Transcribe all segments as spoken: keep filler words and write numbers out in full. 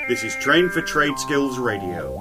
This is Train for Trade Skills Radio.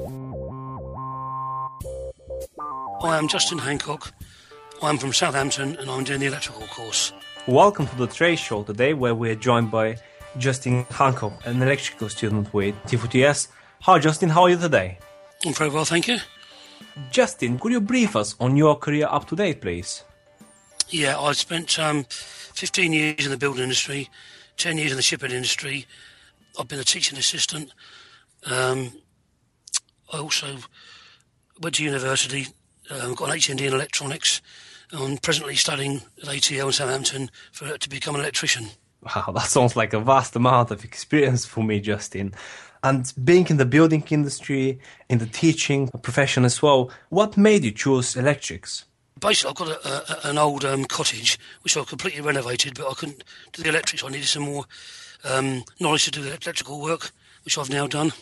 Hi, I'm Justin Hancock. I'm from Southampton and I'm doing the electrical course. Welcome to the Trade Show today, where we're joined by Justin Hancock, an electrical student with T four T S. Hi Justin, how are you today? I'm very well, thank you. Justin, could you brief us on your career up to date, please? Yeah, I spent um, fifteen years in the building industry, ten years in the shipping industry. I've been a teaching assistant. Um, I also went to university, um, got an H N D in electronics. I'm presently studying at A T L in Southampton for to become an electrician. Wow, that sounds like a vast amount of experience for me, Justin. And being in the building industry, in the teaching profession as well, what made you choose electrics? Basically, I've got a, a, an old um, cottage, which I've completely renovated, but I couldn't do the electrics. I needed some more um, knowledge to do the electrical work, which I've now done.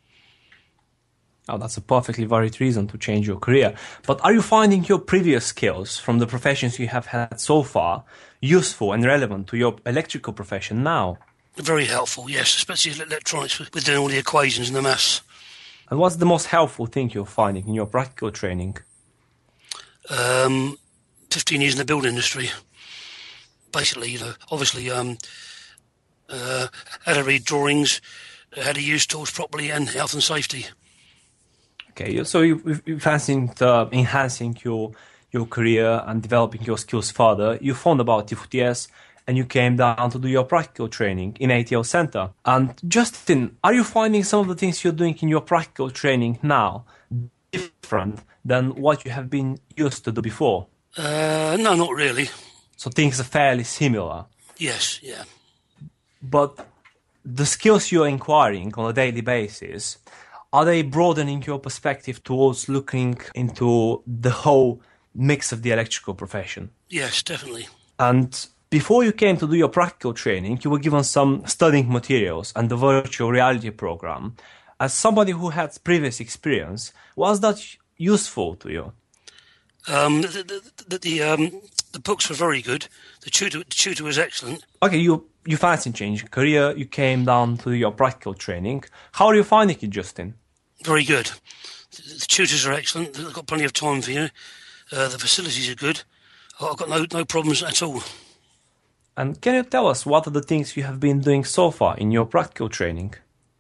Oh, that's a perfectly valid reason to change your career. But are you finding your previous skills from the professions you have had so far useful and relevant to your electrical profession now? Very helpful, yes, especially electronics with doing all the equations and the maths. And what's the most helpful thing you're finding in your practical training? Um, fifteen years in the building industry. Basically, you know, obviously, um, uh, how to read drawings, how to use tools properly, and health and safety. Okay, so you, you fancying uh, enhancing your your career and developing your skills further. You found about T four T S and you came down to do your practical training in A T L Centre. And Justin, are you finding some of the things you're doing in your practical training now different than what you have been used to do before? Uh, no, not really. So things are fairly similar? Yes, yeah. But the skills you're acquiring on a daily basis, are they broadening your perspective towards looking into the whole mix of the electrical profession? Yes, definitely. And before you came to do your practical training, you were given some studying materials and the virtual reality program. As somebody who had previous experience, was that useful to you? Um, the, the, the, the, um, the books were very good. The tutor, the tutor was excellent. Okay, you you fancy changing career, you came down to your practical training. How are you finding it, Justin? Very good. The, the tutors are excellent. They've got plenty of time for you. Uh, the facilities are good. I've got no no problems at all. And can you tell us what are the things you have been doing so far in your practical training?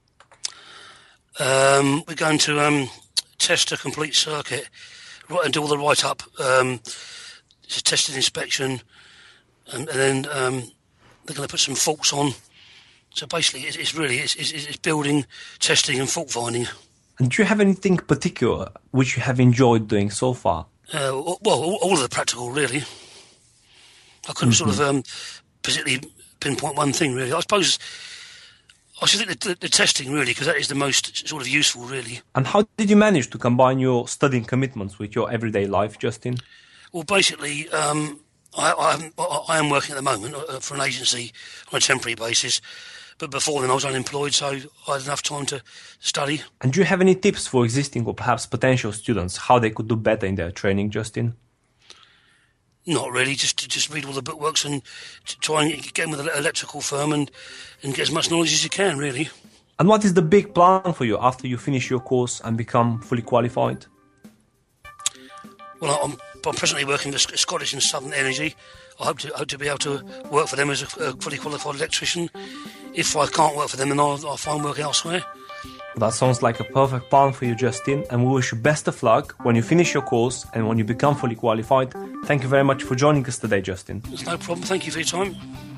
Um, we're going to um, test a complete circuit and do all the write-up. Um, it's a testing inspection, and, and then um, they're going to put some faults on. So basically, it's, it's really it's, it's, it's building, testing, and fault finding. And do you have anything particular which you have enjoyed doing so far? Uh, well, all, all of the practical, really. I couldn't mm-hmm. sort of um, particularly pinpoint one thing, really. I suppose I should think the, the, the testing, really, because that is the most sort of useful, really. And how did you manage to combine your studying commitments with your everyday life, Justin? Well, basically, um, I, I, I am working at the moment uh, for an agency on a temporary basis. But before then I was unemployed, so I had enough time to study. And do you have any tips for existing or perhaps potential students, how they could do better in their training, Justin? Not really, just just read all the bookworks and try and get in with an electrical firm and, and get as much knowledge as you can, really. And what is the big plan for you after you finish your course and become fully qualified? Well, I'm, I'm presently working for Scottish and Southern Energy. I hope to, hope to be able to work for them as a, a fully qualified electrician. If I can't work for them, then I'll, I'll find work elsewhere. That sounds like a perfect plan for you, Justin, and we wish you best of luck when you finish your course and when you become fully qualified. Thank you very much for joining us today, Justin. There's no problem. Thank you for your time.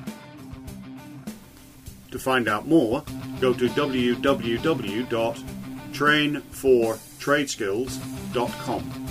To find out more, go to w w w dot train for trade skills dot com.